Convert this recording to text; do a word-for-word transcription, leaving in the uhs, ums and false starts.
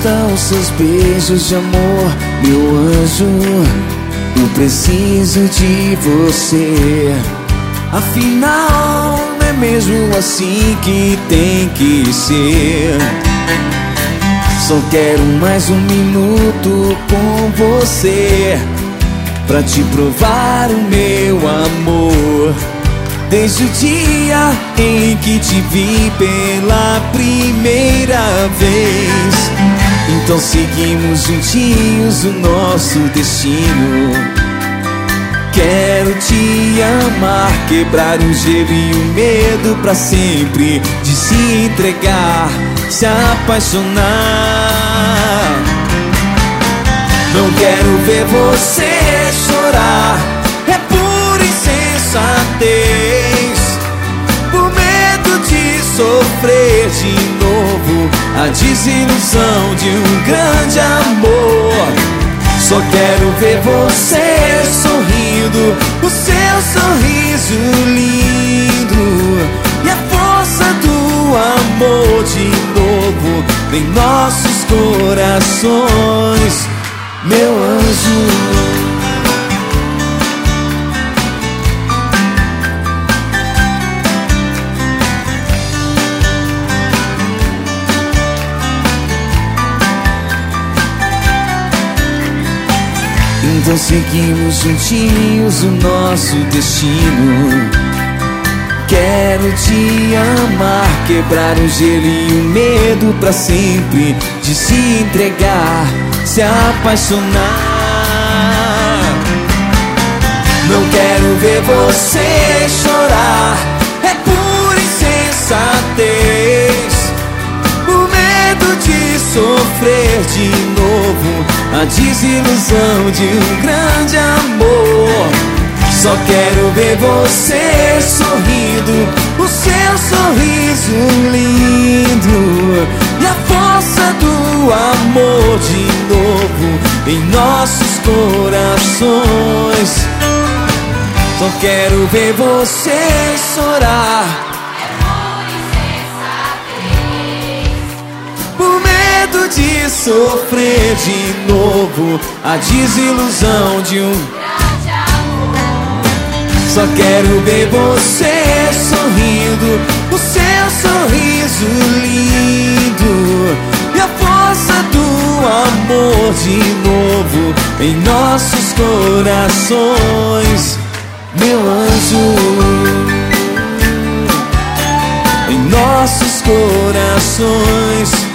estão seus beijos de amor, meu anjo? Eu preciso de você. Afinal, não é mesmo assim que tem que ser? Só quero mais um minuto com você, pra te provar o meu amor. Desde o dia em que te vi pela primeira vez, então seguimos juntinhos o nosso destino. Quero te amar, quebrar o gelo e o medo pra sempre, de se entregar, se apaixonar. Não quero ver você chorar, é pura insensatez, por medo de sofrer de novo a desilusão de um grande amor. Só quero ver você sorrindo, o seu sorriso lindo, e a força do amor de novo em nossos corações, meu anjo. Então seguimos juntinhos o nosso destino. Quero te amar, quebrar o gelo e o medo pra sempre, de se entregar, se apaixonar. Não quero ver você chorar, é pura insensatez, por medo de sofrer de novo a desilusão de um grande amor. Só quero ver você sorrindo, o seu sorriso lindo, e a força do amor de novo em nossos corações. Só quero ver você chorar, de sofrer de novo a desilusão de um grande amor. Só quero ver você sorrindo, o seu sorriso lindo, e a força do amor de novo em nossos corações, meu anjo. Em nossos corações,